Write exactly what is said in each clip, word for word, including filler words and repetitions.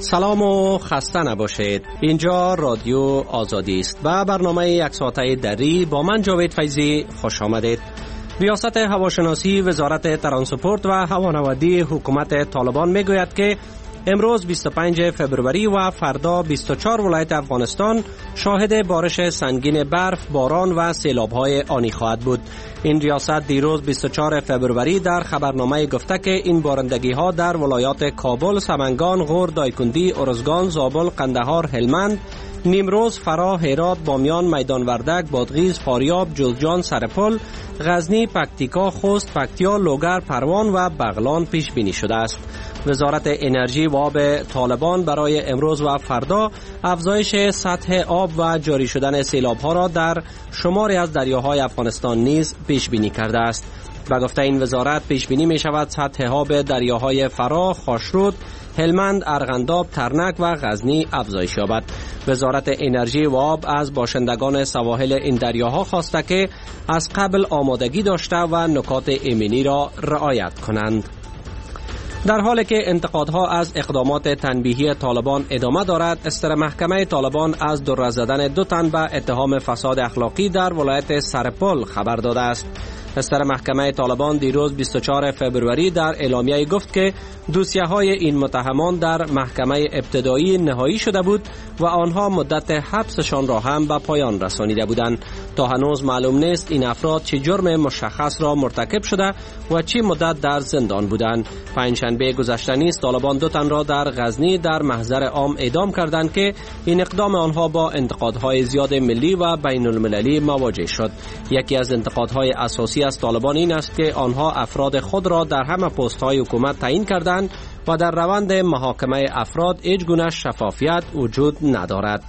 سلام و خسته نباشید. اینجا رادیو آزادی است و برنامه یک ساعته دری با من جاوید فیضی خوش آمدید. ریاست هواشناسی وزارت ترانسپورت و هوانوردی حکومت طالبان میگوید که امروز بیست و پنجم فوریه و فردا بیست و چهار ولایت افغانستان شاهد بارش سنگین برف، باران و سیلاب‌های آنی خواهد بود. این ریاست دیروز بیست و چهارم فوریه در خبرنامه گفته که این بارندگی‌ها در ولایات کابل، سمنگان، غور، دایکندی، ارزگان، زابل، قندهار، هلمند، نیمروز، فراه، هرات، بامیان، میدان وردک، بادغیس، فاریاب، جوزجان، سرپل، غزنی، پکتیکا، خوست، پکتیا، لوگر، پروان و بغلان پیش بینی شده است. وزارت انرژی و آب طالبان برای امروز و فردا افزایش سطح آب و جاری شدن سیلاب‌ها را در شماری از دریاهای افغانستان نیز پیش بینی کرده است. و گفته این وزارت پیش بینی می شود سطح آب دریاهای فراه، خاشرود، هلمند، ارغنداب، ترنک و غزنی افزایش یابد. وزارت انرژی و آب از باشندگان سواحل این دریاها خواسته که از قبل آمادگی داشته و نکات ایمنی را رعایت کنند. در حالی که انتقادها از اقدامات تنبیهی طالبان ادامه دارد، استر محکمه طالبان از در زدن دو تن به اتهام فساد اخلاقی در ولایت سرپل خبر داده است. استر محکمه طالبان دیروز بیست و چهارم فوریه در اعلامیه گفت که دوسیه‌های این متهمان در محکمه ابتدایی نهایی شده بود و آنها مدت حبسشان را هم به پایان رسانیده بودند. تا هنوز معلوم نیست این افراد چه جرم مشخص را مرتکب شده و چه مدت در زندان بودند. پنجشنبه گذشته نیز طالبان دو تن را در غزنی در محضر عام اعدام کردند که این اقدام آنها با انتقادهای زیاد ملی و بین المللی مواجه شد. یکی از انتقادهای اساسی از طالبان این است که آنها افراد خود را در همه پست‌های حکومت تعیین کردند و در روند محاکمه افراد هیچ گونه شفافیت وجود ندارد.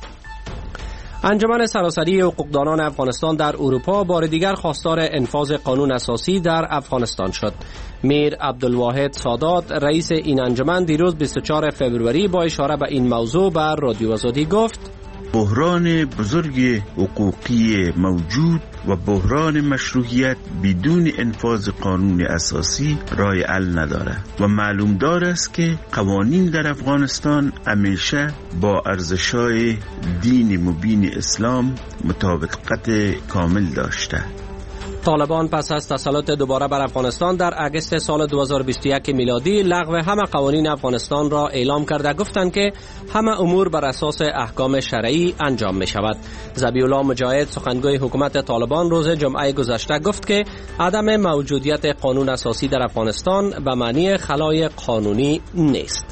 انجمن سراسری حقوقدانان افغانستان در اروپا بار دیگر خواستار انفاذ قانون اساسی در افغانستان شد. میر عبدالواحد سادات رئیس این انجمن دیروز بیست و چهارم فوریه با اشاره به این موضوع بر رادیو آزادی گفت: بحران بزرگ حقوقی موجود و بحران مشروعیت بدون انفاذ قانون اساسی راه حل ندارد و معلوم دار است که قوانین در افغانستان همیشه با ارزش‌های دین مبین اسلام مطابقت کامل داشته. طالبان پس از تسلط دوباره بر افغانستان در اگست سال دو هزار و بیست و یک میلادی لغو همه قوانین افغانستان را اعلام کرده گفتند که همه امور بر اساس احکام شرعی انجام می شود. ذبیح الله مجاهد سخنگوی حکومت طالبان روز جمعه گذشته گفت که عدم موجودیت قانون اساسی در افغانستان به معنی خلای قانونی نیست.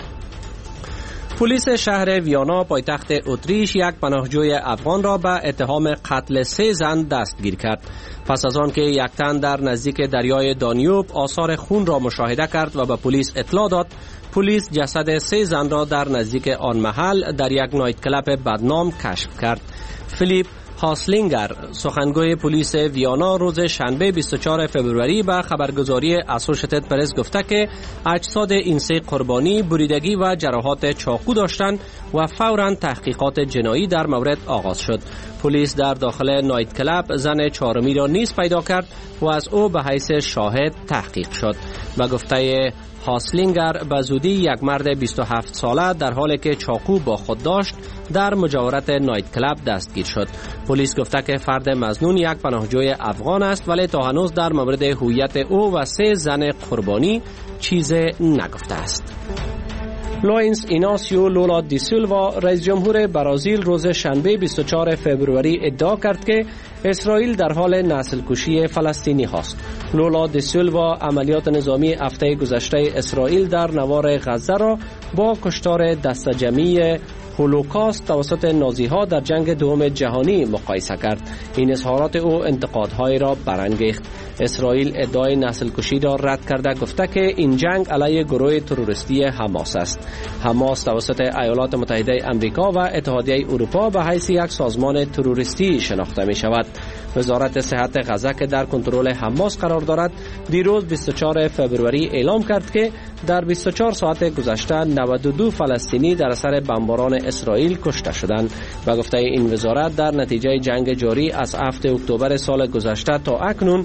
پلیس شهر ویانا پایتخت اتریش یک پناهجوی افغان را به اتهام قتل سه زن دستگیر کرد. پس از آن که یک تن در نزدیک دریای دانیوب آثار خون را مشاهده کرد و به پلیس اطلاع داد، پلیس جسد سه زن را در نزدیک آن محل در یک نایت کلاب بدنام کشف کرد. فیلیپ هاسلینگر سخنگوی پلیس ویانا روز شنبه بیست و چهارم فوریه به خبرگزاری اسوشیتد پرس گفته که اجساد این سه قربانی بریدگی و جراحات چاقو داشتند و فوراً تحقیقات جنایی در مورد آغاز شد. پلیس در داخل نایت کلاب زن چهارمی را نیز پیدا کرد و از او به حیث شاهد تحقیق شد. به گفته هاسلینگر به زودی یک مرد بیست و هفت ساله در حالی که چاقو با خود داشت در مجاورت نایت کلاب دستگیر شد. پلیس گفته که فرد مظنون یک پناهجوی افغان است ولی تا هنوز در مورد هویت او و سه زن قربانی چیزی نگفته است. لوئینس ایناسیو لولا دی سیلوا رئیس جمهور برزیل روز شنبه بیست و چهارم فوریه ادعا کرد که اسرائیل در حال نسل کشی فلسطینی هاست. لولا دی سیلوا عملیات نظامی هفته گذشته اسرائیل در نوار غزه را با کشتار دست جمعی هولوکاست توسط نازی‌ها در جنگ دوم جهانی مقایسه کرد. این اظهارات او انتقادهای را برانگیخت. اسرائیل ادعای نسل کشی را رد کرده گفته که این جنگ علیه گروه تروریستی حماس است. حماس توسط ایالات متحده آمریکا و اتحادیه اروپا به حیث یک سازمان تروریستی شناخته می شود. وزارت صحت غزه که در کنترل حماس قرار دارد دیروز بیست و چهارم فوریه اعلام کرد که در بیست و چهار ساعت گذشته نود و دو فلسطینی در اثر بمباران اسرائیل کشته شدند. و گفته این وزارت در نتیجه جنگ جاری از هفتم اکتبر سال گذشته تا اکنون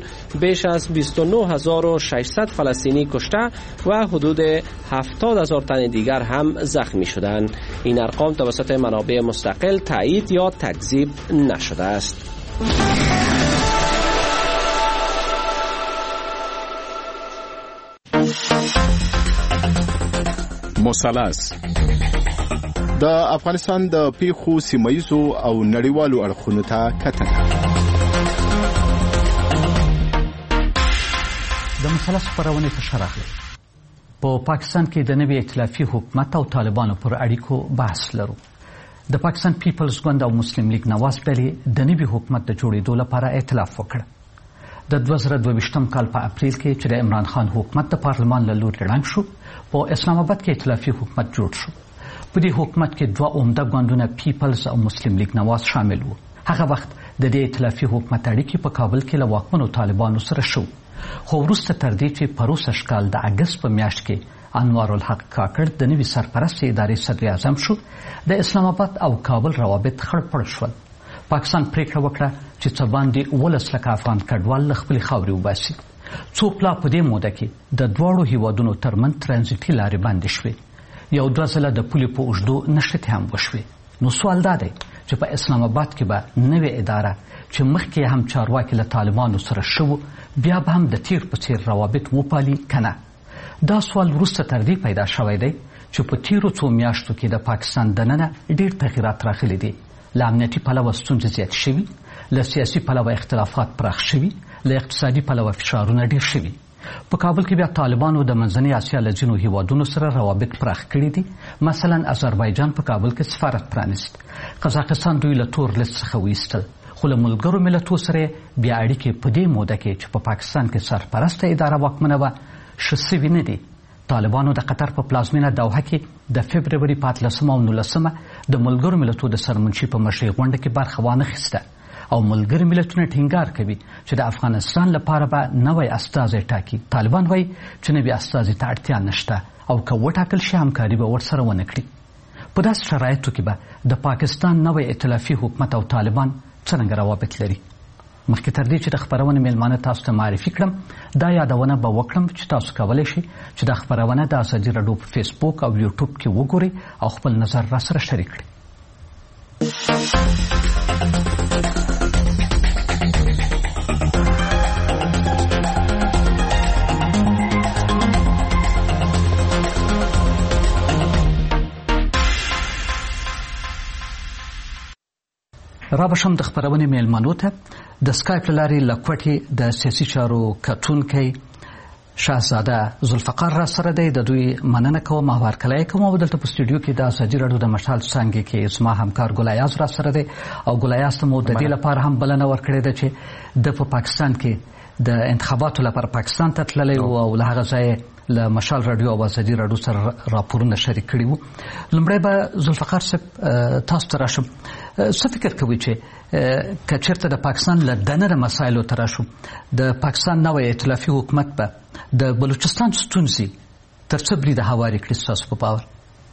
بیش از بیست و نه هزار و ششصد فلسطینی کشته و حدود هفتاد هزار تن دیگر هم زخمی شدند. این ارقام توسط منابع مستقل تایید یا تکذیب نشده است. مثلث د افغانستان د پیښو سیمایزو او نړیوالو اړخونو ته کتنه. د مثلث خپرونې ته ښه راغلی. په پاکستان کې د نوي ائتلافي حکومت او طالبانو پر اړیکو بحث لرو. د پاکستان پیپلز ګوند او مسلم لیگ نواز ډلې د نوي حکومت د جوړېدو لپاره ائتلاف وکړ. د دوه زره دوه ویشتم کال په اپریل کې چې د عمران خان حکومت د پارلمان له لوري ړنګ شو، په اسلام آباد کې ائتلافي حکومت جوړ شو. په دې حکومت کې دوه عمده ګوندونه پیپلز او مسلم لیگ نواز شامل وو. هغه وخت د دې ائتلافي حکومت اړیکې په کابل کې له واکمنو طالبانو سره شو. خو وروسته تر دې چې پروسږ کال د اګست په میاشت کې انوار الحق کاکړ د نوي سرپرست ادارې صدر اعظم شو، د اسلام آباد او کابل روابط خړپړ شول. پاکستان پریکړه وکړه چې څه باندې ولس لکه افغان کډوال له خپلې خاورې وباسي. څو پلا په دې موده کې د دواړو هیوادونو ترمنځ ترانزیټي لارې بندې شوې. یو دوه ځله د پولې په اوږدو نښتې هم وشوې. نو سوال دا دی چې په اسلام آباد کې به نوې اداره چې مخکې هم چارواکي له طالبانو سره شوو بیا به هم د تیر په څیر روابط وپالي که نه؟ دا سوال وروسته تر دې پیدا شوی دی چې په تیرو څو میاشتو کې د پاکستان دننه ډېر تغیرات راغلي دي. له امنیتي پلوه ستونزې زیاتې شوي، له سیاسي پلوه اختلافات پراخ شوي، له اقتصادي پلوه فشارونه ډېر شوي. په کابل کې بیا طالبانو د منځنۍ اسیا له ځینو هیوادونو سره روابط پراخ کړي دي. مثلا آذربایجان په کابل کې سفارت پرانیست. قزاقستان دوی له تور لیست څخه وایستل، خو له ملګرو ملتونو سره بیا اړیکې په دې موده کې چې په پاکستان کې سرپرسته اداره واکمنه وه ښه سوي نه دي. طالبانو د قطر په پلازمینه دوحه کې د فبروري په اتلسمه او نولسمه د ملګرو ملتونو د سرمنشي په مشرۍ غونډه کې برخه وانخیسته او ملګري ملتونه ټینګار کوي چې د افغانستان لپاره به نوی استازی ټاکي. طالبان وایي چې نوي استازي ته اړتیا نشته او که وټاکل شي همکاري به ورسره ونه کړي. په داسې شرایطو کې به د پاکستان نوی ائتلافي حکومت او طالبان څرنګه روابط لري؟ مخکې تر دې چې د خپرونې میلمانه تاسو ته معرفي کړم، دا یادونه به وکړم چې تاسو کولی شئ چې دا خپرونه د ازادي راډیو په فیسبوک او یوټیوب کې وګورئ او خپل نظر را سره شریک کړئ. را بشم د خپرونې میلمنو ته د سکایپ له لارې له کوټې د سیاسي چارو کتونکی شهزاده ذوالفقار را سره دی. د دوی مننه کوم او هرکلی کوم. او دلته په سټوډیو کې د ازادي راډیو د مشال څانګې کې زما همکار ګلایاز را سره دی او ګلایاز ته مو د دې لپاره هم بلنه ورکړې ده چې د په پاکستان کې د انتخاباتو لپاره پاکستان ته تللی و او له هغه ځایه له مشال راډیو او ازادي راډیو سره راپورونه شریک کړي وو. لومړی به ذوالفقار صاحب تاسو ته راشم. څه فکر کوئ چې که چېرته د پاکستان له دننه مسایلو ته راشو، د پاکستان نوی ائتلافي حکومت به د بلوچستان ستونزې تر څه بریده هوارې کړي ستاسو په باور؟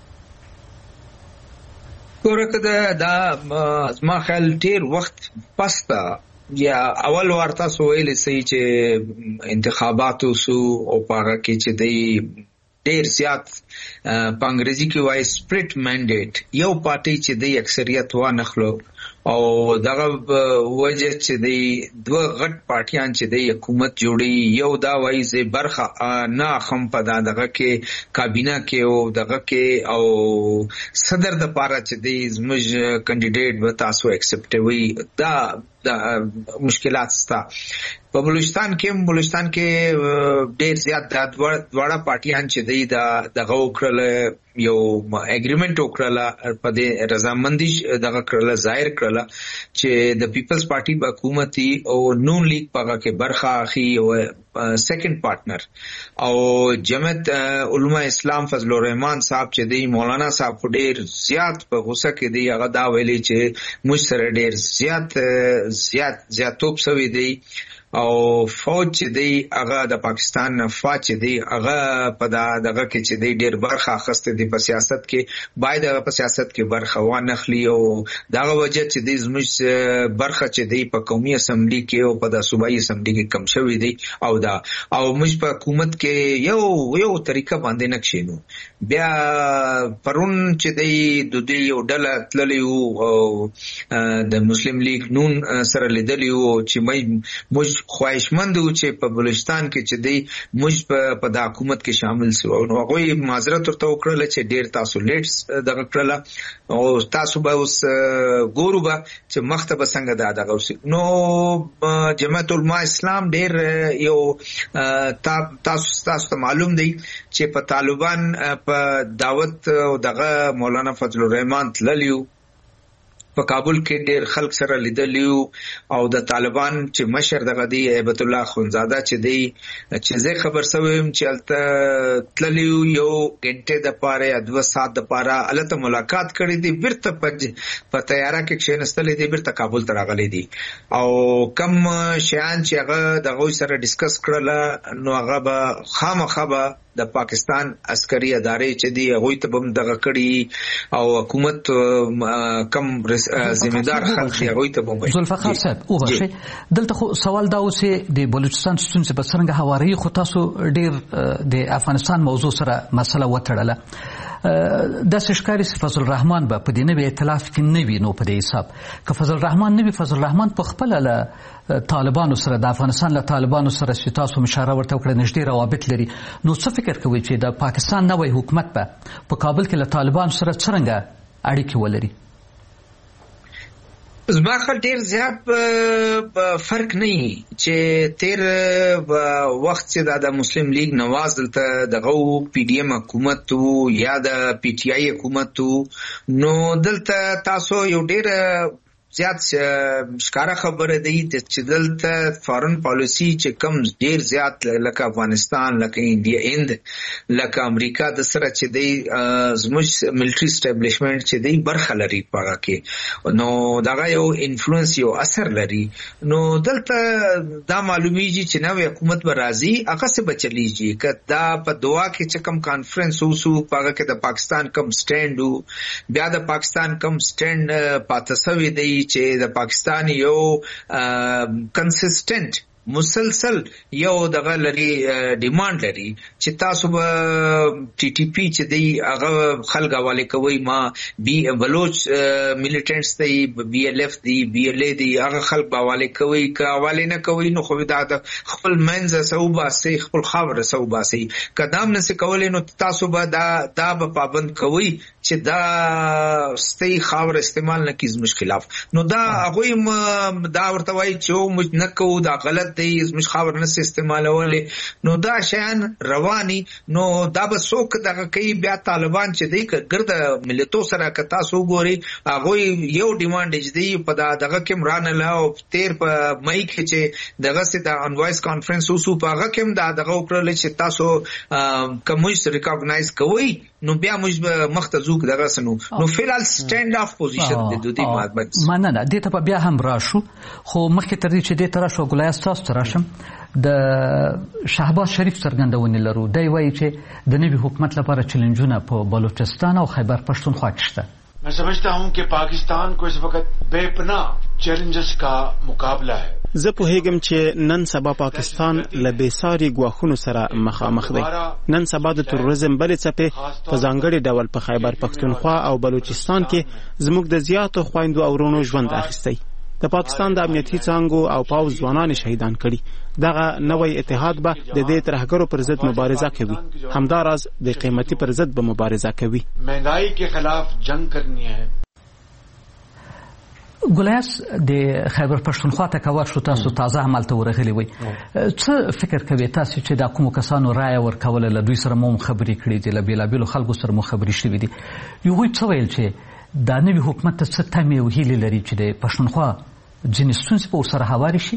ګوره که دا زما خیال ډېر وخت پس ته یا اول وار تاسو ویلی سئ چې انتخاباتو سو او په هغه کې چې دی ډیر زیات په انګریزي کې وایي سپریټ مینډیټ، یو پارټي چې دی اکثریت وانخلو او دغه وجه چې دی دوه غټ پارټیان چې دی حکومت جوړي. یو دا وایي زه برخه نه اخم په دغه کې کابینه کې او دغه کې او صدر د پاره چې دی زموږ کینډیډیټ به تاسو اکسپټوي. دا د مشکلات ستا په بلوچستان کې بلوچستان کې ډیر زیات د دواړه پارټیان چې دی دا دغه وکړل، یو اګریمنٹ وکړل، په دې رضامندي دغه کړل ظاهر کړل چې د پیپلز پارټي حکومتي او نون لیگ په کې برخه اخی او سیکنډ پارټنر او جمعیت علماء اسلام فضل الرحمن صاحب چې دی مولانا صاحب ډیر زیات په غوسه کې دی. هغه دا ویلي چې موږ سره ډیر زیات زیات زیاتوب سوی دی او فوج چې دی هغه د پاکستان نه فوج چې دی هغه په دغه کې چې دی ډېر برخه اخیسته دی په سیاست کې باید هغه په سیاست کې برخه وانخلي او دغه وجه چې دی زموږ برخه چې دی په قومي اسمبلی کې او په د صوبایي اسمبلی کې کم شوی دی او دا او موږ په حکومت کې یو یو طریقه باندې نکښینو بیا پرون چې دی د دې یو ډله تللی وو او د مسلم لیگ نون سره لیدلی وو چې موږ خواهشمند وو چې په بلوچستان کې چې دی موږ په د حکومت کې شامل شو نو هغوی معذرت ورته وکړله چې ډېر تاسو لیټ دغه کړله او تاسو به اوس ګورو به چې مخته به څنګه دا دغه وشي نو جماعت العلماء اسلام ډېر یو تاسو تاسو ته معلوم دی چې په طالبان په دعوت او دغه مولانا فضل الرحمن تللیو په کابل کې ډېر خلک سره لیدلیو او د طالبان چې مشر دغه دی هیبت الله خونزاده چې دی چې زه خبر سوم چې الته تللیو یو غنټه د پاره دوه ساعت د پاره الته ملاقات کړې دي بیرته په تیاره کې کښینستلې دي بیرته کابل ته راغلي دي او کم شیان چې هغه دغه سره ډیسکس کړل نو هغه به خامخا به د پاکستان عسکري ادارې چې دی هغه ته بم دغه کړي او حکومت کم ذمہدار خلک هغه ته بم وي ذوالفقار صاحب او بخښي دلته خو سوال دا و چې د بلوچستان ستونزې په څنګه هواري خو تاسو ډیر د افغانستان موضوع سره مسله وتړله د سشکاري فضل الرحمن به په دې نوې ائتلاف کې نه وي نو په دې حساب که فضل الرحمن نه وي فضل الرحمن په خپل له طالبانو سره د افغانستان له طالبانو سره چې تاسو مشاره ورته وکړه نږدې روابط لري نو څه فکر کوي چې د پاکستان نوې حکومت به په کابل کې له طالبانو سره څرنګه اړیکې ولري زما خل ډیر زیات فرق نه چې تیر وخت چې د مسلم لیگ نواز دلته دغه پی ډی ایم حکومت یا د پی ټی آی حکومت نو دلته تاسو یو ډیر زیات ښکاره خبره دی چې دلته فارن پالیسی چې کم ډیر زیات لکه افغانستان لکه انډیا هند لکه امریکا د سره چې دی زموږ ملټری اسټابلیشمنت چې دی برخه لري پاغه کې نو دغه یو انفلوئنس یو اثر لري نو دلته دا معلومیږي چې نوې حکومت به راځي هغه څه به چلیږي که دا په دعا کې چې کم کانفرنس وسو پاغه کې د پاکستان کم سټینډ وو بیا د پاکستان کم سټینډ پاتې شوی دی چې د پاکستان یو کنسسټنټ مسلسل یو دغه لري ډیماند لري چې تاسو به ټي ټي پی چې دی هغه خلک حواله کوي ما بي بلوچ میلیټنټس دی بي ال اف دی بي ال اي دی هغه خلک به حواله کوي که حواله نه کوي نو خو دا خپل منځ سوبا سي خپل خبره سوبا سي قدم نه سي کولای نو تاسو به دا دا به پابند کوي چې دا ستي خبره استعمال نه کیږي مشکلات نو دا هغه دا ورته وایي چې موږ نه کوو دا غلط دی زموږ خبره نه استعمالولې نو دا شیان رواني نو دا به څوک دغه کوي بیا طالبان چې دی ګرد ملتو سره که تاسو وګورئ هغوی یو ډیمانډ دی په دغه کې مرانله او تیر په مئی کې چې دغه سي د انوایس کانفرنس وسو په هغه کې دا دغه وکړل چې تاسو کوموس ریکاګنایز کوئ نو بیا موږ مخته ځو دغه سنو نو فعال سټاند اف پوزیشن د دوی مطلب مننه دې ته بیا هم راشو خو مخکې تر دې چې دې تر شو ګلایس تاسو تراشم د شهباز شریف څرګندونې لرو دی وایي چې د نوي حکومت لپاره چیلنجونه په بلوچستان او خیبر پښتونخوا کې شته मैं समझता हूं कि पाकिस्तान को इस वक्त बेपनाह चैलेंजेस का मुकाबला है زه پوهیږم چې نن سبا پاکستان له بېساري ګواښونو سره مخامخ دی نن سبا د تروریزم بلې څپې په ځانګړي ډول په خیبر پښتونخوا او بلوچستان کې زموږ د زیاتو خویندو او ورونو ژوند اخیستی د پاکستان د امنیتي څانګو او پاوځ ځوانان شهیدان کړي دغه نوی اتحاد به د دې ترهګرو پر ضد مبارزه کوي همداراز د قیمتي پر ضد به مبارزه کوي مهنګائی के खिलाफ जंग करनी है ګلیاس د خیبر پښتونخوا ته کور شو تاسو تازه عملته ورغلی وي څه فکر کوي تاسو چې د کوم کسانو رائے ورکول له دوی سره مو خبرې کړې دي له بیلابیلو خلکو سره مو خبرې شوې دي یو وایي څه ویل چې د نوي حکومت ته څه تمې او هیلې لري چې د پښتونخوا ځینې ستونزې په ورسره هواري شي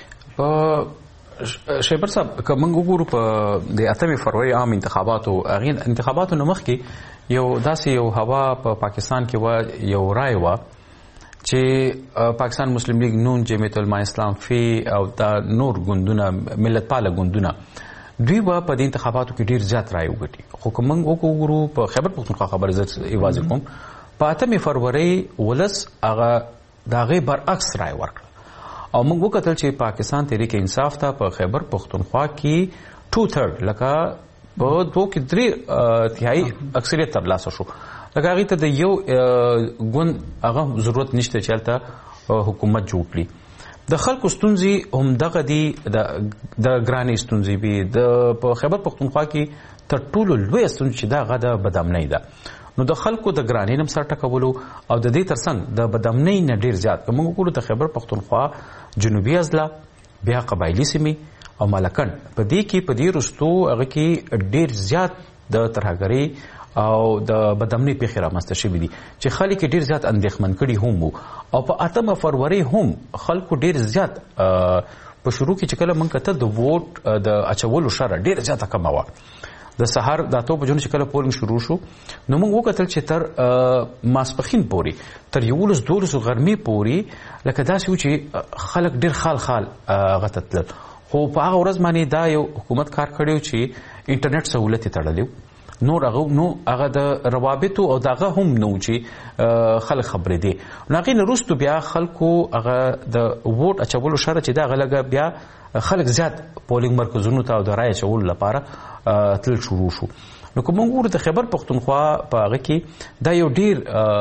شیبر صاحب که موږ وګورو په د اتمې فروری عام انتخاباتو هغې انتخاباتو نه مخکې یو داسې یو هوا په پاکستان کې وه یو رایه وه چې پاکستان مسلم لیگ نون جمعیت العلماء اسلام فی او دا نور ګوندونه ملت پاله ګوندونه دوی به په دې انتخاباتو کې ډیر زیات رائے وګټي. خو کوم وګورو په خیبر پختونخوا خبره زه ایواز کوم په اتمه فروری ولس هغه داغه برعکس رائے ورکړه او موږ وکتل چې پاکستان تحریک انصاف ته په خیبر پختونخوا کې ټو تھرډ لکه په دوه کې درې تهایی اکثریت ترلاسه شو. لکه هغه ته د یو ګوند هغه ضرورت نشته چې هلته حکومت جوړ کړي. د خلکو ستونزې هم دغه دي د ګرانې ستونزې وي. د په خیبر پختونخوا کې تر ټولو لویه ستونزه چې دا هغه د بدامنۍ ده. نو د خلکو د ګرانۍ نه سر ټکولو او د دې ترڅنګ د بدامنۍ نه ډیر زیات موږ وګورو د خیبر پختونخوا جنوبي اضلاع بیا قبایلي سیمې او مالکن په دې کې په دې رستو هغه کې ډیر زیات د ترهګرۍ او د بدامنۍ پیښې رامنځته شوي دي چې خلک ډیر زیات اندېښمن کړي هم وو. او په اتمه فروری هم خلکو ډیر زیات په شروع کې چې کله موږ کتل د ووټ د اچولو شره ډیر زیاته کمه وه. د سهار د اتو بجو چې کله پولنګ شروع شو نو موږ وکتل چې تر ماسپښین پورې تر یولس دولسو غرمې پورې لکه داسې و چې خلک ډیر خال خال هغه ته تلل. خو په هغه ورځ باندې دا یو حکومت کار کړی چې انټرنیټ سهولت یې تړلی نور هغه نو هغه د روابطو او دغه هم نو چې خلک خبرې دي. نو هغې نه وروستو بیا خلکو هغه د ووټ اچولو شره چې دا هغه لږه بیا خلک زیات پولینګ مرکزونو ته او د رایې اچولو لپاره تلل شروع شو. نو که موږ وګورو د خیبر پختونخوا په هغه کې دا یو ډیر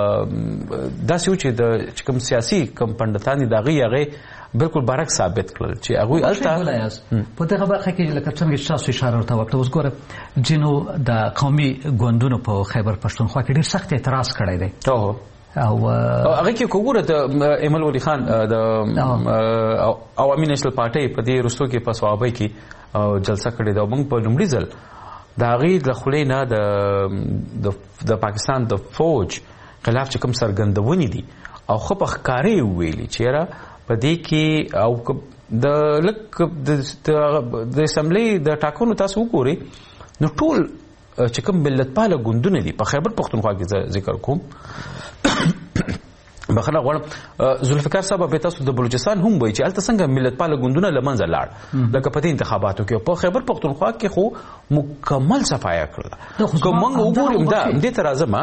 داسې و چې د کوم سیاسي کوم پنډتان دي د هغې هغې بالکل برعکس ثابت کړل چې هغوی هلته په دغه برخه کې لکه څنګه چې تاسو اشاره ورته وکړه. اوس ګوره ځینو د قومي ګوندونو په خیبر پښتونخوا کې ډېر سخت اعتراض کړی دی او هغه کې که وګوره د ایمل ولی خان د عوامي نیشنل پارټۍ په دې وروستو کې په صوابۍ کې جلسه کړې ده او موږ په لومړي ځل د هغې د خولې نه د پاکستان د فوج خلاف چې کوم څرګندونې دي او ښه په ښکاره یې وویلي چې یاره په دې کې او د لږ د اسمبلۍ د ټاکنو تاسو وګورئ نو ټول چې کوم ملت پاله ګوندونه دي په خیبر پختونخوا کې ذکر کوم بخښنه غواړم ذوالفقار صاحب به تاسو د بلوچستان هم وایي چې هلته څنګه ملت پاله ګوندونه له منځه لاړ لکه په دې انتخاباتو کې. په خیبر پختونخوا کې خو مکمل صفایه کړله. که موږ وګورو دې ته راځم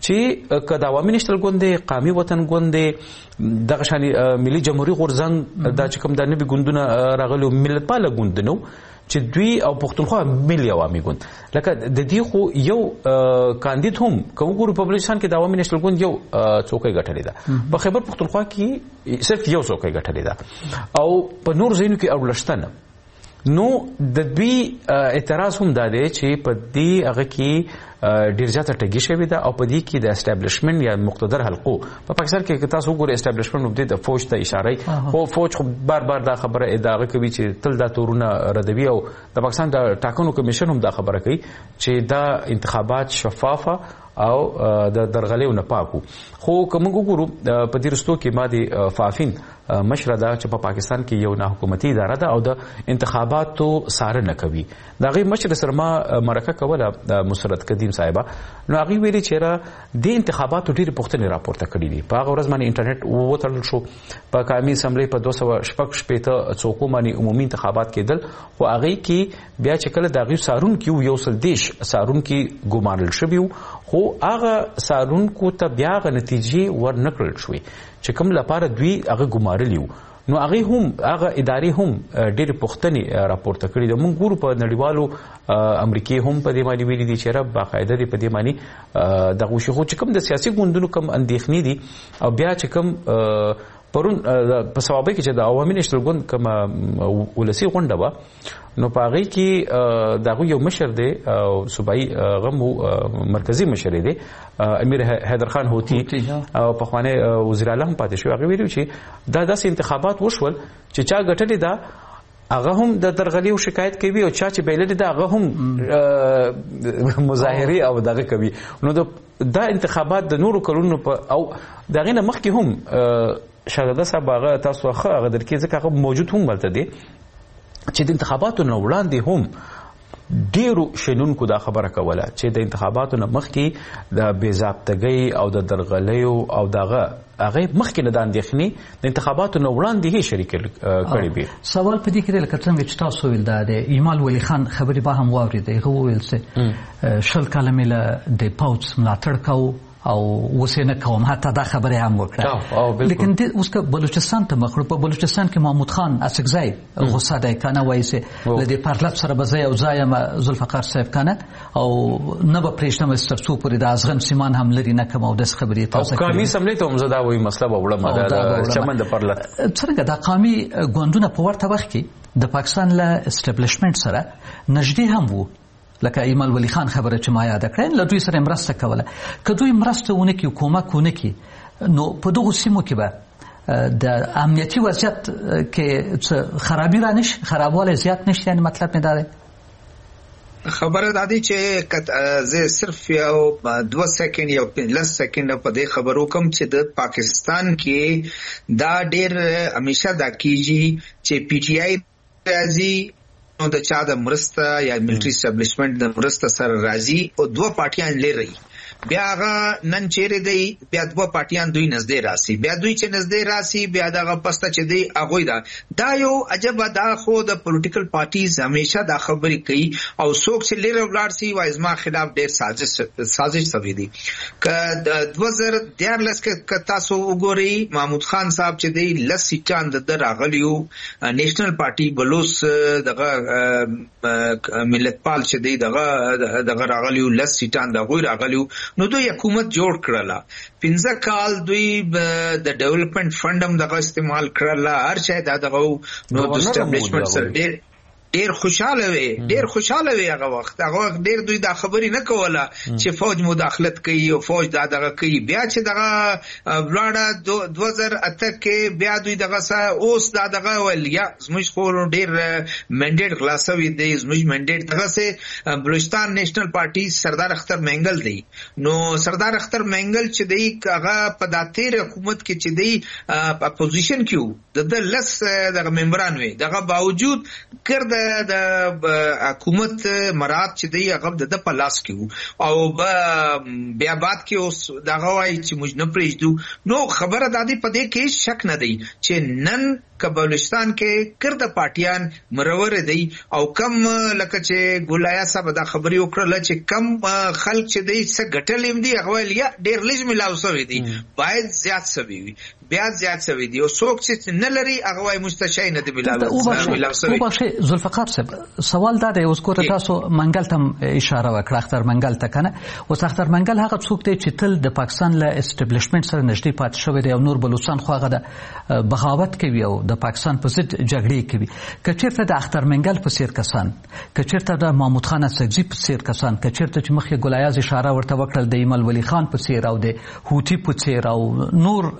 چې که د عوامي نیشنل ګوند دی قامي وطن ګوند دی دغه شانې ملي جمهوري غورځنګ دا چې کوم دا نوي ګوندونه راغلي ملت پاله ګوندونه چې دوی او پښتونخوا ملي عوامي ګوند لکه د دې خو یو کاندید هم که وګورو په بلوچستان کې د عوامي نیشنل ګوند یو څوکۍ ګټلې ده په خیبر پښتونخوا کې صرف یو څوکۍ ګټلې ده او په نور ځایونو کې اورلشتنه. نو د دوی اعتراض هم دا دی چې په دې هغه کې ډیر زیاته ټګي شوې ده او په دې کې د اسټابلیشمنټ یا مقتدر حلقو په پاکستان کې که تاسو وګورئ اسټابلیشمنټ نو د فوج ته اشاره خو فوج خو بار بار دا خبره ادعا کوي چې تل دا تورونه ردوي او د پاکستان د ټاکنو کمیشن هم دا خبره کوي چې دا انتخابات شفافه او د درغلیو نه پاکو. خو که موږ وګورو په دې رستو کې ما د فافین مشره ده چې په پاکستان کې یو ناحکومتي اداره ده او د انتخاباتو څارنه کوي. د هغې مشر سره ما مرکه کوله د مسرت قدیم صاحبه نو هغې ویلي چې یاره دې انتخاباتو ډېرې پوښتنې راپورته کړي دي. په هغه ورځ باندې انټرنیټ وتړل شو په قومي اسمبلۍ په دوه سوه شپږ شپېته څوکو باندې عمومي انتخابات کېدل خو هغې کې بیا چې کله د هغوی څارونکي وو یو سل دېرش څارونکي ګمارل شوي وو خو هغه څارونکو ته بیا هغه نتیجې ور نه کړل شوې چې کوم لپاره دوی هغه ګمارلي وو. نو هغې هم هغه ادارې هم ډېرې پوښتنې راپورته کړي دي. موږ ګورو په نړیوالو امریکې هم په دې باندې ویلي دي چې یاره باقاعده دې په دې باندې دغه وشي. خو چې کوم د سیاسي ګوندونو کوم اندېښنې دي او بیا چې کوم پرون په صوابۍ کې چې د عوامي نیشنل ګوند کومه ولسي غونډه وه نو په هغې کې د هغوی یو مشر دی صوبایي غم مرکزي مشر دی امیر حیدرخان هوتي او پخوانی وزیر اعلی هم پاتې شوی. هغې ویلي چې دا داسې انتخابات وشول چې چا ګټلې ده هغه هم د درغلي شکایت کوي او چا چې بایللې ده هغه هم مظاهرې او دغه کوي. نو دا انتخابات د نورو کلونو په او د هغې نه مخکې هم شهزاده صاحب هغه تاسو ښه هغه درکې ځکه هغه موجود هم هلته دی چې د انتخاباتو نه وړاندې هم ډیرو شنونکو دا خبره کوله چې د انتخاباتو نه مخکې د بې ضابطګۍ او د درغلیو او دغه هغه مخکې نه د اندېښنې د انتخاباتو نه وړاندې یې شریک کړي وي. سوال په دې کې دی لکه څنګه چې تاسو ویل دا د ایمال ولی خان خبرې به هم واورېدې. هغه وویل چې شل کاله مې له د پوځ ملاتړ کوو او اوس یې نه کوم، حتی دا خبرې هم وکړه. لیکن اوس که بلوچستان ته مخ کړو، په بلوچستان کې محمود خان اسکزی غصه دی که نه، وایي چې له دې پرلط سره به زه یو ځای یم ذوالفقار صاحب که نه، او نه به پرېږدم تر څو پورې د ازغن سیمان هم لرې نه کړم او داسې خبرې تازه کړي. قومي اسمبلۍ ته هم زه دا وایي مسله به وړم د چمن د پرلط. څرنګه دا قومي ګوندونه په ورته وخت کې د پاکستان له اسټبلیشمنټ سره نږدې هم وو، لکه ایمال ولی خان خبره چې ما یاده کړه، له دوی سره مرسته کوله. که دوی مرسته ونه کړي، کومک ونه کړي، نو په دغو سیمو کې به د امنیتي وضعیت کې خرابي را نشي، خرابوالی زیات نشي. یعنی مطلب مې دا دی. خبره دا دی چې زه صرف یو دوه سکند یو لس سکند په دې خبرو کوم چې د پاکستان کې دا ډېر همیشه دا کیږي چې پی ټی آی راځي نو د چا د مرسته یا ملټری اسټابلیشمنت د مرسته سره راځي او دوه پارټیان لري، بیا هغه نن چیرې دی، بیا دوه پارټیان دوی نږدې راسي، بیا دوی چې نږدې راسي بیا دغه پسته چې دی هغوی دا دا یو عجبه دا خو د پولیټیکل پارټیز همیشه دا خبرې کوي او څوک چې لرې ولاړ سي وایي زما خلاف ډېر سازش سازش شوی دی. که د دوه زره دیارلس کې تاسو وګورئ محمود خان صاحب چې دی لس سیټان د ده راغلي وو، نیشنل پارټي بلوچ دغه ملتپال چې دی دغه دغه راغلي وو، لس سیټان د هغوی راغلي وو. نو دوی حکومت جوړ کړله، پنځه کال دوی د ډیولپمنٹ فنډ هم دغه استعمال کړله، هر شی دا دغه نو د اسټابلیشمنت سره ډېر ډېر خوشاله وي، ډېر خوشاله وي. هغه وخت هغه وخت ډېر دوی دا خبرې نه کوله چې فوج مداخلت کوي او فوج دا دغه کوي. بیا چې دغه ولاړه دوه زره اته کې بیا دوی دغه اوس دا دغه ویل یا زموږ خو ډېر منډیټ خلاصوي دی، زموږ منډیټ دغسې بلوچستان نیشنل پارټي سردار اختر مینګل دی. نو سردار اختر مینګل چې دی هغه په دا تېر حکومت کې چې دی اپوزیشن کې وو، د ده لس دغه ممبران وي، دغه باوجود ګرد د حکومت مراد چې دی هغه د په لاس کې وو او بیا بعد کې اوس دغه وایي چې موږ نه پرېږدو. نو خبره دا دی په دې کې شک نه دی چې نن که بلوچستان کې ګرده پارټیان مرور دی او کم لکه چې ګولایا صاحب دا خبرې وکړله چې کم خلک چې دی څه ګټل هم دي، هغه ویل یا ډېر لږ میلاو شوی دی، باید زیات شوی وي، بیا زیات شوی دی، او څوک چې نه لري هغه وایي موږ ته شی نه دی میلاو شوی. وبخښئ ذوالفقار صاحب، سوال دا دی، اوس کوته تاسو منګل ته اشاره وکړه، اختر منګل ته که نه. اوس اختر منګل هغه څوک دی چې تل د پاکستان له اسټبلیشمنټ سره نږدې پاتې شوی دی او نور بلوچستان خو هغه د بغاوت کوي او د پاکستان په ضد جګړې کوي. که چېرته د اختر منګل په څېر کسان، که چېرته د محمود خان اسکزي په څېر کسان، که چېرته چې مخکې ګلایاز اشاره ورته وکړل د ایمل ولی خان په څېر او د هوتي په څېر او نور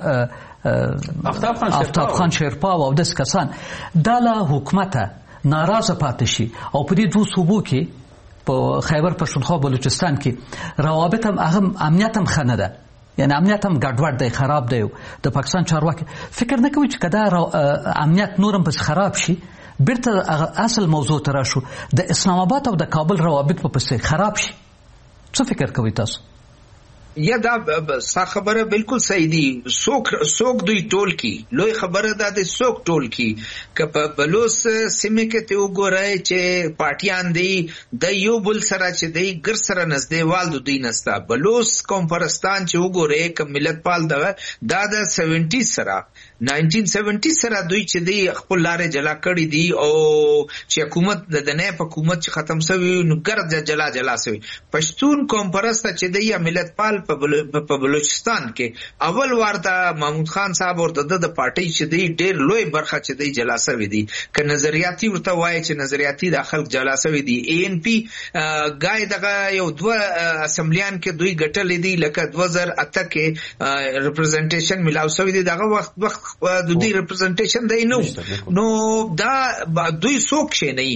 آفتاب خان شیرپا او داسې کسان دا له حکومته ناراضه پاتې شي او په دې دوه صوبو کې په خیبر پښتونخوا بلوچستان کې روابط هم هغه امنیت هم ښه نه ده، یعنی امنیت هم ګډوډ دی، خراب دی. د پاکستان چارواکي فکر نه کوي چې که دا امنیت نور هم پس خراب شي بیرته اصل موضوع ته راشو، د اسلام آباد او د کابل روابط په پسې خراب شي. څه فکر کوي تاسو؟ یا دا سا خبره بالکل صحیح دی. څوک څوک دوی ټول کی لوی خبره ده د څوک ټول کی که په بلوچ سیمه کې ته وګورئ چې پارټیان دی د یو بل سره چې دی ګر سره نږدېوال د دوی نسته. بلوچ قوم پرستان چې وګورئ که ملت پال دغه دا د سیونټي سره نایزده سیونټي سره دوی چې دی خپل لارې جلا کړي دي او چې حکومت د دنیا په حکومت چې ختم شوی نو ګرد جلا جلا شوی. پښتون قوم پرسته چې دی یا ملت پال په بلوچستان کې اول وار د محمود خان صاحب ورته د پارټۍ چې دی ډېر لوی برخه چې دی جلا شوی دی. که نظریاتي ورته وایي چې نظریاتي د خلک جلا شوی دی. ای ان پی ګای دغه یو دوه اسمبلیان کې دوی ګټلې دي لکه دوه زره اته کې ریپرزنټیشن ملاو شوی دی. دغه وخت وخت د دوی ریپرزنټیشن دی نو نو دا دوی څوک شي نه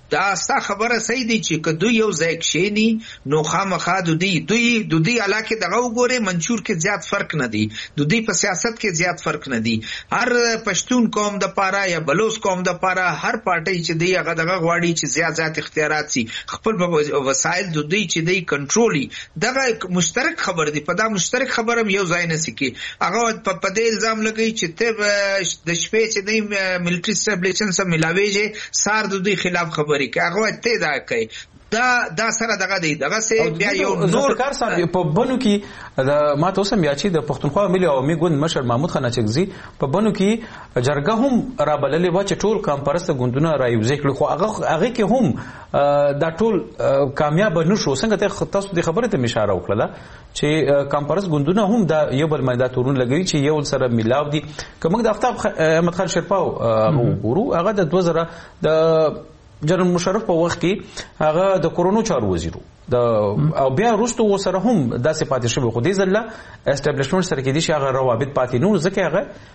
دا ستا خبره صحیح دی چې که دوی یو ځای کښېني نو خامخا د دوی دوی د دوی علاقې دغه وګورئ منشور کې زیات فرق نه دی، د دوی په سیاست کې زیات فرق نه دی. هر پښتون قوم د پاره یا بلوچ قوم د پاره هر پارټي چې دی هغه دغه غواړي چې زیات زیات اختیارات سي، خپل وسایل د دوی چې دی کنټرولي. دغه مشترک خبر دی، په دا مشترک خبره یو ځای نه سکی. هغه په پدې الزام لګي چې ته د شپې چې دی ملټری اسټابلیشن سره ملاويږي سار د دوی خلاف خبرې کوي، هغه ته دا کوي. دا دا سره دغه دی دغه سه بیا یو نور کار صاحب په بنو کې د ما تاسو میا چې د پښتونخوا ملي عوامي ګوند مشر محمود خان اچکزي په بنو کې جرګه هم را بللې و چې ټول کانفرنس ګوندونه رايوځي کړي، خو هغه هغه کې هم دا ټول کامیاب نشو. څنګه ته تاسو د خبره ته اشاره وکړه چې کانفرنس ګوندونه هم دا یو بل باندې تورون لګوي چې یو سره ملاو دي. کومه د افتاب احمد خان شرپاو ورو هغه د دوه زره د جنرال مشرف په وخت کې هغه د کورونو چارو وزیرو د او بیا وروسته وسره هم داسې پاتې شوی، خو دې ځله اسټابلیشمنټ سره کې دي چې هغه روابط پاتې نه ځکه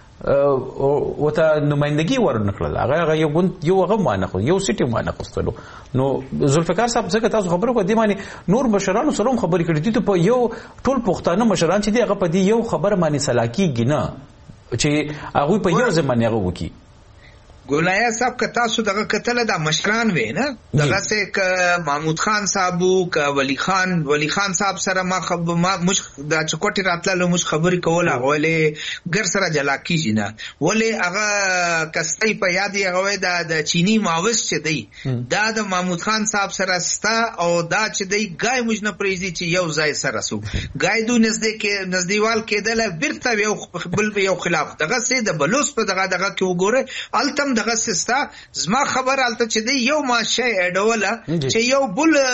هغه وته نمائندګي ورنکړل، هغه هغه یو ګوند یو هغه مانه خو یو سیټي مانه خوستلو. نو ذوالفقار صاحب ځکه تاسو خبرو کو دی معنی نور مشرانو سره هم خبرې کړې دي ته په یو ټول پښتانه مشران چې دی هغه په دې یو خبر معنی سلاکی گنه چې هغه په یو ځمانه هغه وکی. ګولایا صاحب که تاسو دغه کتل دا مشران وې نه دغه سه ک محمود خان صاحب ک ولی خان ولی خان صاحب سره ما خب ما مش د چکوټی راتللو مش خبرې کوله ولې ګر سره جلا کیږي نه ولې هغه کستۍ په یاد یې هغه د چینی ماوس چې دی دا د محمود خان صاحب سره ستا او دا چې دی ګای موږ نه پریزي چې یو ځای سره سو ګای دو نزدې کې نزدېوال کېدل بیرته یو بل یو خلاف دغه سه د بلوس په دغه دغه کې وګوره التم دغه سستا زما خبر الته چې دی یو ماشه اډوله چې یو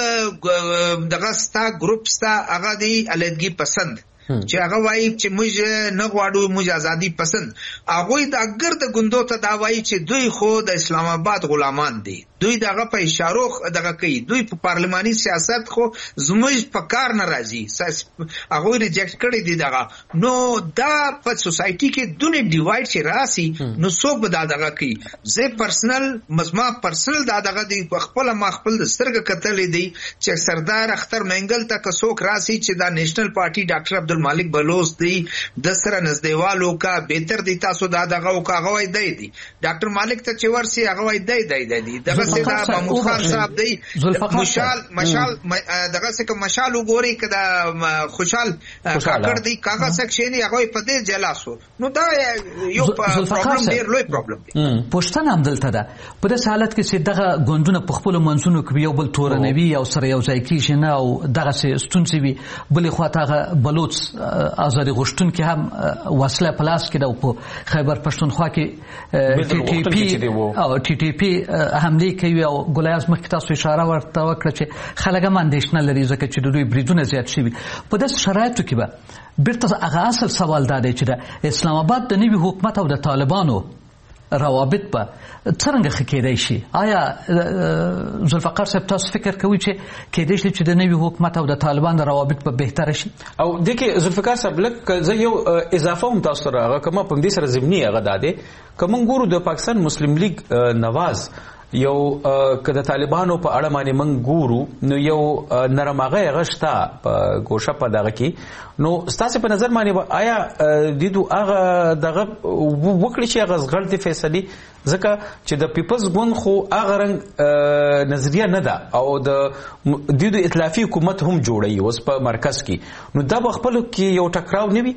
بل دغه ستا ګروپ ستا هغه دی الیدګي پسند چې هغه وایي چې موږ نه غواړو موږ ازادي پسند هغه د اگر د ګوندو ته دا وایي چې دوی خو د اسلام آباد غلامان دي، دوی دغه په اشارو دغه کوي، دوی په پارلماني سیاست خو زموږ په کار نه راځي، هغه ریجیکټ کړی دي دغه. نو دا په سوسایټي کې دونه ډیوایډ چې راسي نو څوک به دا دغه کوي. زه پرسنل مزما پرسنل دا دغه دی خپل ما خپل سترګه کتلې دي چې سردار اختر منګل ته کڅوک راسي چې دا نېشنل پارټي ډاکټر عبدالمالک بلوچ دی د سره نزدېوالو کا بهتر دی تاسو دا دغه او کا غوي دی دی ډاکټر مالک ته چې ورسي هغه وای دی دی دی دغه سیدا محمود خان صاحب دی مشال مشال دغه څه کوم مشال وګوري کدا خوشحال کاکړ دی کاغه سکشن هغه په دې جلاسو. نو دا یو پرابلم ډیر لوی پرابلم دی. پښتنه هم دلته ده په دې حالت کې چې دغه غوندونه په خپل منځونو کې یو بل تورنوي او سره یو ځای کېږي نه او دغه ستونزې وي بلې خواته هغه بلوچ آزادي غوښتون کې هم وسله پلاس کې ده په خیبر پښتونخوا کې ټي ټي پی او ټي ټي پی حمله کوي او ګولیاز مخکې تاسو اشاره ورته وکړه چې خلک هم اندېښنه لري ځکه چې د دوی بریدونه زیات شوي. په داسې شرایطو کې به بیرته هغه اصل سوال دا دی چې د اسلام آباد د نوي حکومت او د طالبانو روابط به څرنګه ښه کېدای شي؟ آیا ذوالفقار صاحب تاسو فکر کوئ چې کېدای شي چې د نوي حکومت او د طالبان روابط به بهتره شي؟ او د کې ذوالفقار صاحب لکه زه یو اضافه هم تاسو سره هغه کومه په دې سره ضمني هغه دا دی کوم ګورو د پاکستان مسلم لیگ نواز یو که د طالبانو په اړه باندې موږ ګورو نو یو نرمغه غشتا په ګوشه په دغه کې نو ستاسو په نظر باندې آیا دیدو هغه دغه وکړي چې هغه غلطي فیصله ځکه چې د پیپلز ګوند خو هغه رنګ نظریه نه ده او د دیدو ائتلافي حکومت هم جوړي اوس په مرکز کې نو دا خپل کې یو ټکراو نه وي.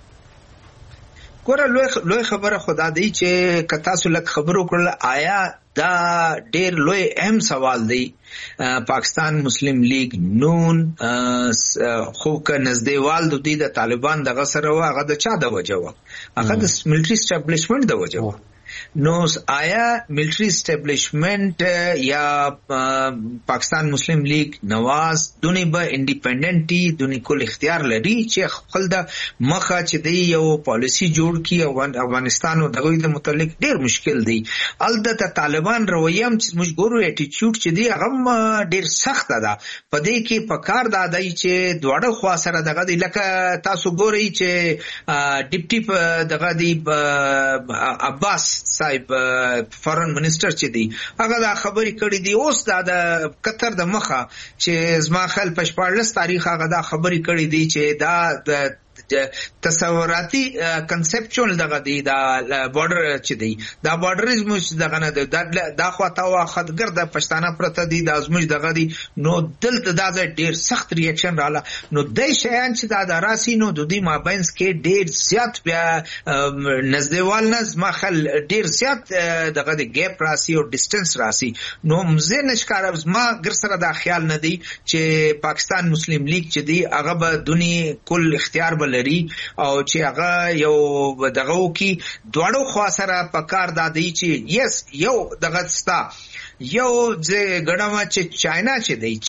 ګوره لوی لوی خبره خدا دی چې کتا سو لک خبرو کړل آیا دا ډیر لوی اهم سوال دی. پاکستان مسلم لیگ نون خو که نزدېوال د دې د طالبان دغه سره و هغه د چا د وجه و هغه د ملټری اسټابلیشمنت د وجه و. نو آیا ملټری اسټابلیشمنت یا پاکستان مسلم لیگ نواز دونی به انډیپندنټي دونی کول اختیار لري چې خپل د مخه چې دی یو پالیسی جوړ کی او افغانستان او دغه د متعلق ډیر مشکل دی. البته طالبان رویم چې موږ ګورو اټیټیوډ چې دی هغه ډیر سخت ده په دې کې په کار دا دی چې دواړه خوا سره دغه دی لکه تاسو ګورئ چې ډیپټي دغه دی عباس صاحب فارن منسٹر چې دی هغه دا خبرې کړې دي. اوس دا د قطر د مخه چې زما خل په شپاړلس تاریخ هغه دا خبرې کړې دي چې دا د تصوراتي کنسپچوال دغه دی دا بارډر چې دی دا بارډریزم دغه نه دی دا خواته واخدګر د پښتانه پرته دی دا زموږ دغه دی نو دلته دا ډیر سخت ریاکشن رااله. نو د شیان چې دا د راسي نو د دې مابینس کې ډیر زیات بیا نزدېوال نه زما خل ډیر زیات دغه دی ګیپ راسي او ډیسټنس راسي. نو مزه نشکاره زما ګر سره دا خیال نه دی چې پاکستان مسلم لیگ چې دی هغه به دونی کل اختیار بل او چې هغه یو دغه کی دواړو خوا سره پکار دادی چې یس یو دغه ستا یو ځ غړما چې چاینا چې دی